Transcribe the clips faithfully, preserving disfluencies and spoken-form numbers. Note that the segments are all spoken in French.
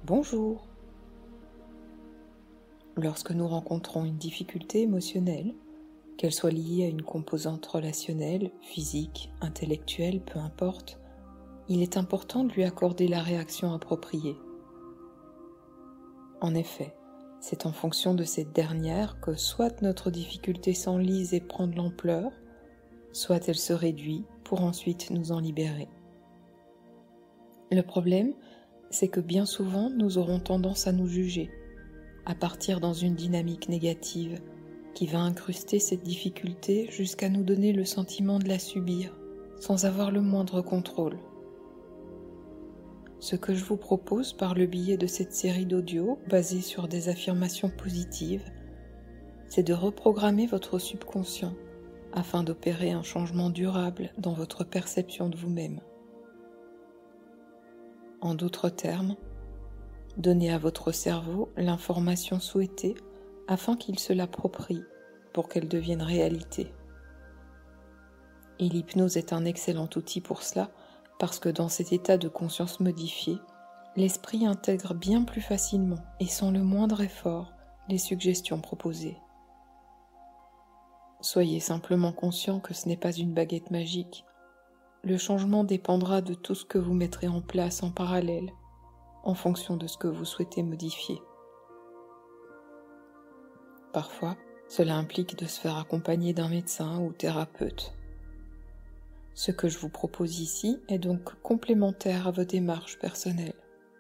Bonjour. Lorsque nous rencontrons une difficulté émotionnelle, qu'elle soit liée à une composante relationnelle, physique, intellectuelle, peu importe, il est important de lui accorder la réaction appropriée. En effet, c'est en fonction de cette dernière que soit notre difficulté s'enlise et prend de l'ampleur, soit elle se réduit pour ensuite nous en libérer. Le problème, c'est que bien souvent nous aurons tendance à nous juger, à partir dans une dynamique négative qui va incruster cette difficulté jusqu'à nous donner le sentiment de la subir, sans avoir le moindre contrôle. Ce que je vous propose par le biais de cette série d'audios basée sur des affirmations positives, c'est de reprogrammer votre subconscient afin d'opérer un changement durable dans votre perception de vous-même. En d'autres termes, donnez à votre cerveau l'information souhaitée afin qu'il se l'approprie pour qu'elle devienne réalité. Et l'hypnose est un excellent outil pour cela parce que dans cet état de conscience modifié, l'esprit intègre bien plus facilement et sans le moindre effort les suggestions proposées. Soyez simplement conscient que ce n'est pas une baguette magique. Le changement dépendra de tout ce que vous mettrez en place en parallèle, en fonction de ce que vous souhaitez modifier. Parfois, cela implique de se faire accompagner d'un médecin ou thérapeute. Ce que je vous propose ici est donc complémentaire à vos démarches personnelles.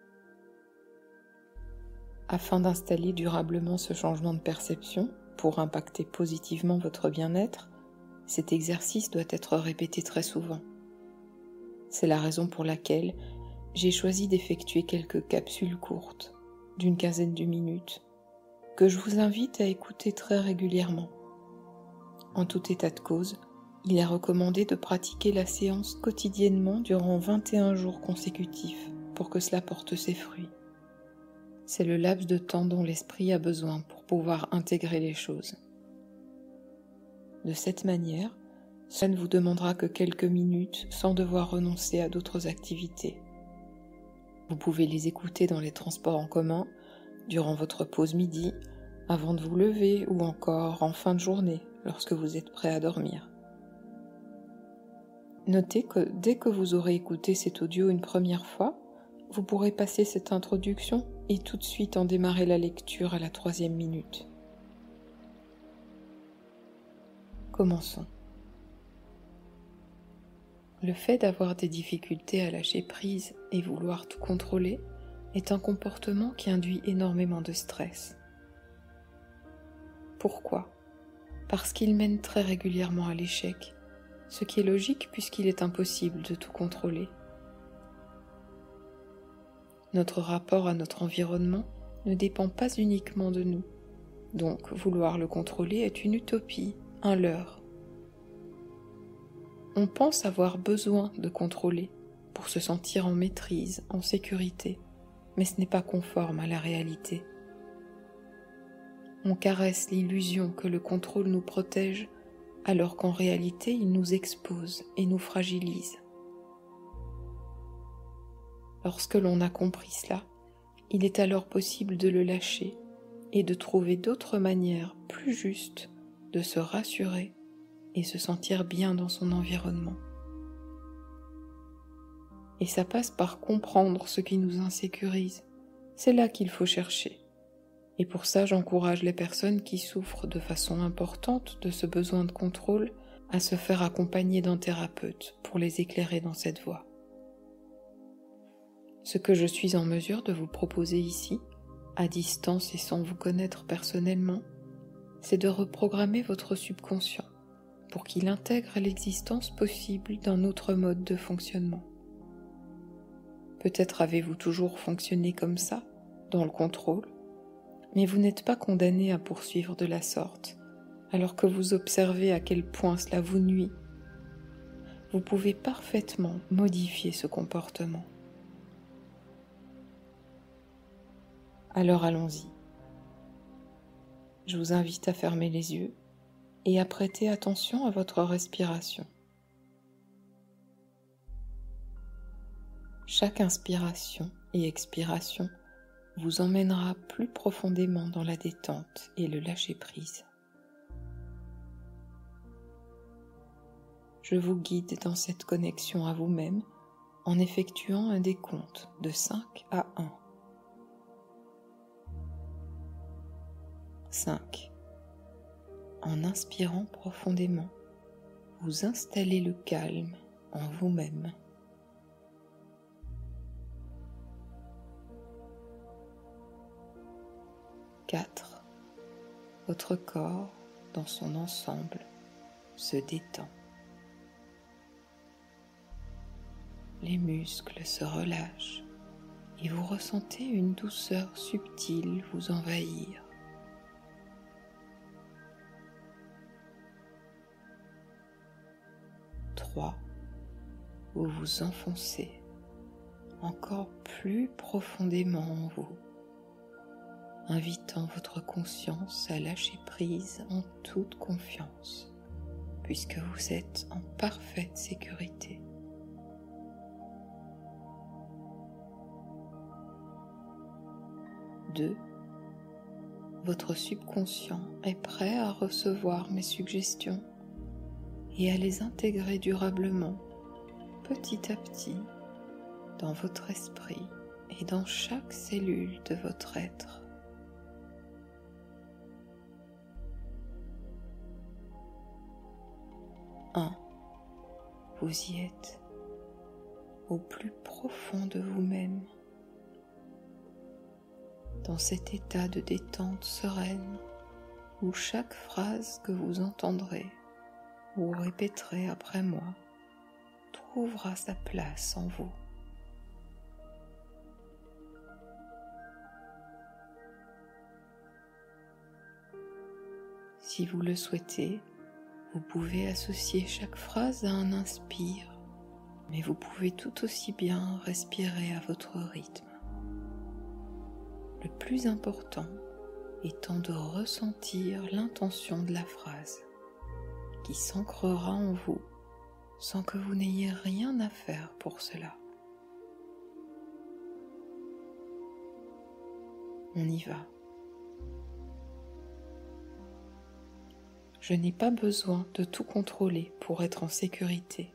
Afin d'installer durablement ce changement de perception, pour impacter positivement votre bien-être, cet exercice doit être répété très souvent. C'est la raison pour laquelle j'ai choisi d'effectuer quelques capsules courtes, d'une quinzaine de minutes, que je vous invite à écouter très régulièrement. En tout état de cause, il est recommandé de pratiquer la séance quotidiennement durant vingt et un jours consécutifs pour que cela porte ses fruits. C'est le laps de temps dont l'esprit a besoin pour pouvoir intégrer les choses. De cette manière, cela ne vous demandera que quelques minutes sans devoir renoncer à d'autres activités. Vous pouvez les écouter dans les transports en commun, durant votre pause midi, avant de vous lever ou encore en fin de journée lorsque vous êtes prêt à dormir. Notez que dès que vous aurez écouté cet audio une première fois, vous pourrez passer cette introduction et tout de suite en démarrer la lecture à la troisième minute. Commençons. Le fait d'avoir des difficultés à lâcher prise et vouloir tout contrôler est un comportement qui induit énormément de stress. Pourquoi ? Parce qu'il mène très régulièrement à l'échec, ce qui est logique puisqu'il est impossible de tout contrôler. Notre rapport à notre environnement ne dépend pas uniquement de nous, donc vouloir le contrôler est une utopie, un leurre. On pense avoir besoin de contrôler pour se sentir en maîtrise, en sécurité, mais ce n'est pas conforme à la réalité. On caresse l'illusion que le contrôle nous protège, alors qu'en réalité il nous expose et nous fragilise. Lorsque l'on a compris cela, il est alors possible de le lâcher et de trouver d'autres manières plus justes de se rassurer et se sentir bien dans son environnement. Et ça passe par comprendre ce qui nous insécurise. C'est là qu'il faut chercher. Et pour ça, j'encourage les personnes qui souffrent de façon importante de ce besoin de contrôle à se faire accompagner d'un thérapeute pour les éclairer dans cette voie. Ce que je suis en mesure de vous proposer ici, à distance et sans vous connaître personnellement, c'est de reprogrammer votre subconscient pour qu'il intègre l'existence possible d'un autre mode de fonctionnement. Peut-être avez-vous toujours fonctionné comme ça, dans le contrôle, mais vous n'êtes pas condamné à poursuivre de la sorte, alors que vous observez à quel point cela vous nuit. Vous pouvez parfaitement modifier ce comportement. Alors allons-y. Je vous invite à fermer les yeux et à prêter attention à votre respiration. Chaque inspiration et expiration vous emmènera plus profondément dans la détente et le lâcher-prise. Je vous guide dans cette connexion à vous-même en effectuant un décompte de cinq à un. cinq. En inspirant profondément, vous installez le calme en vous-même. quatre. Votre corps, dans son ensemble, se détend. Les muscles se relâchent et vous ressentez une douceur subtile vous envahir. trois. Vous vous enfoncez encore plus profondément en vous, invitant votre conscience à lâcher prise en toute confiance, puisque vous êtes en parfaite sécurité. deux. Votre subconscient est prêt à recevoir mes suggestions et à les intégrer durablement, petit à petit, dans votre esprit et dans chaque cellule de votre être. un. Vous y êtes, au plus profond de vous-même, dans cet état de détente sereine où chaque phrase que vous entendrez ou répéterez après moi trouvera sa place en vous. Si vous le souhaitez, vous pouvez associer chaque phrase à un inspire, mais vous pouvez tout aussi bien respirer à votre rythme. Le plus important étant de ressentir l'intention de la phrase, qui s'ancrera en vous sans que vous n'ayez rien à faire pour cela. On y va. Je n'ai pas besoin de tout contrôler pour être en sécurité.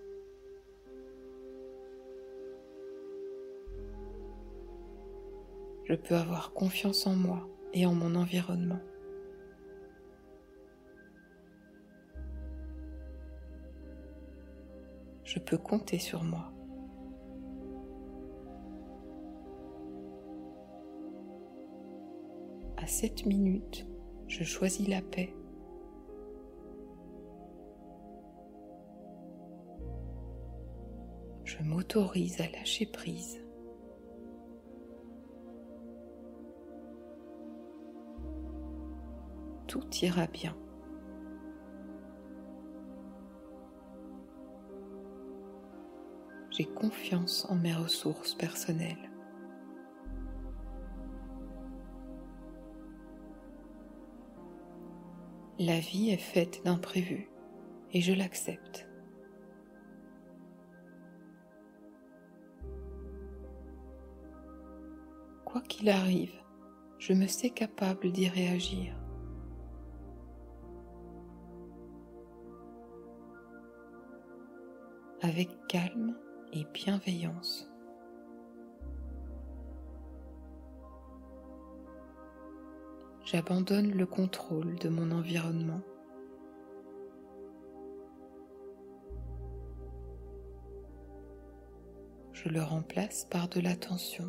Je peux avoir confiance en moi et en mon environnement. Je peux compter sur moi. À cette minute, je choisis la paix. Je m'autorise à lâcher prise. Tout ira bien. J'ai confiance en mes ressources personnelles. La vie est faite d'imprévus et je l'accepte. Quoi qu'il arrive, je me sais capable d'y réagir. Avec calme et bienveillance. J'abandonne le contrôle de mon environnement. Je le remplace par de l'attention.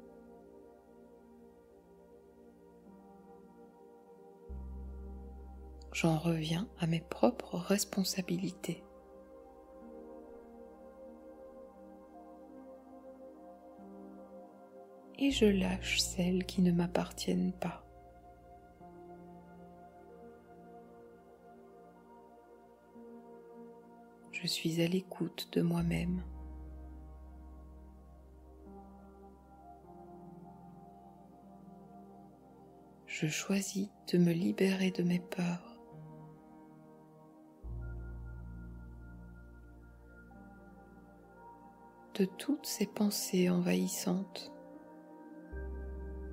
J'en reviens à mes propres responsabilités. Et je lâche celles qui ne m'appartiennent pas. Je suis à l'écoute de moi-même. Je choisis de me libérer de mes peurs. De toutes ces pensées envahissantes.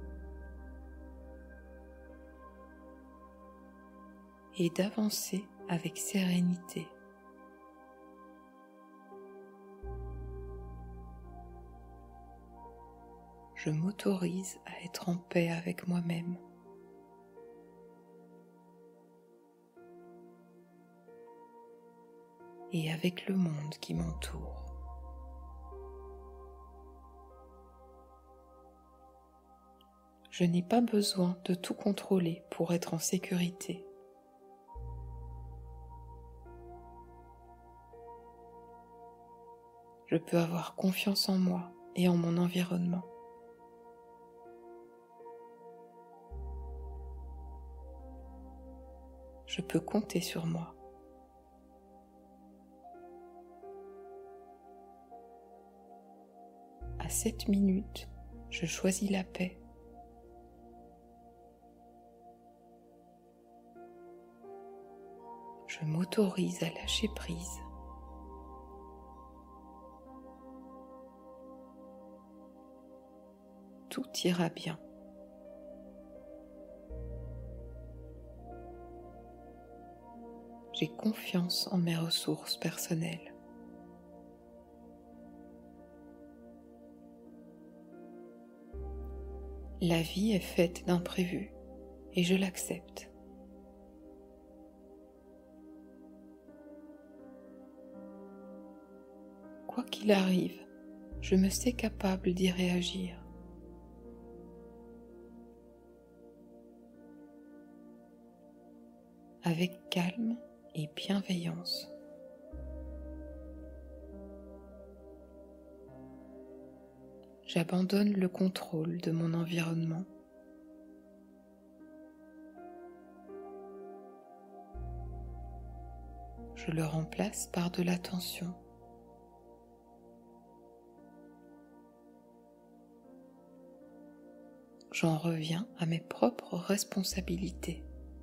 et d'avancer avec sérénité. Je m'autorise à être en paix avec moi-même. Et avec le monde qui m'entoure. Je n'ai pas besoin de tout contrôler pour être en sécurité. Je peux avoir confiance en moi et en mon environnement. Je peux compter sur moi. À cette minute, je choisis la paix. Je m'autorise à lâcher prise. Tout ira bien. J'ai confiance en mes ressources personnelles. La vie est faite d'imprévus et je l'accepte. Quoi qu'il arrive, je me sais capable d'y réagir. Avec calme et bienveillance. J'abandonne le contrôle de mon environnement. Je le remplace par de l'attention. J'en reviens à mes propres responsabilités.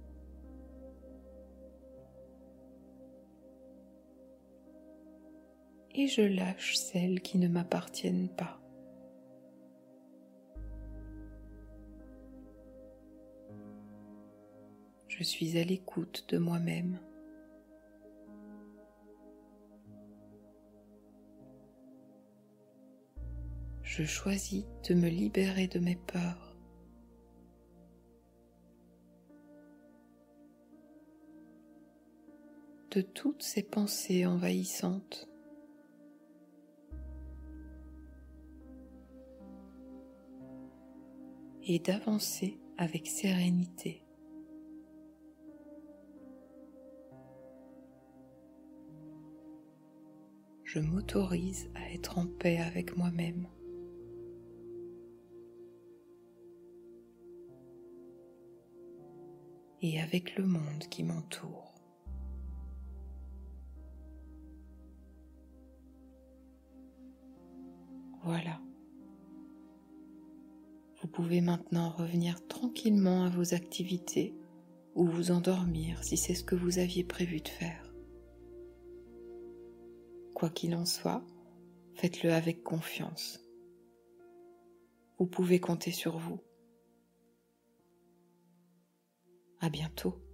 Et je lâche celles qui ne m'appartiennent pas. Je suis à l'écoute de moi-même. Je choisis de me libérer de mes peurs. De toutes ces pensées envahissantes. Et d'avancer avec sérénité. Je m'autorise à être en paix avec moi-même. Et avec le monde qui m'entoure. Voilà. Vous pouvez maintenant revenir tranquillement à vos activités ou vous endormir si c'est ce que vous aviez prévu de faire. Quoi qu'il en soit, faites-le avec confiance. Vous pouvez compter sur vous. À bientôt.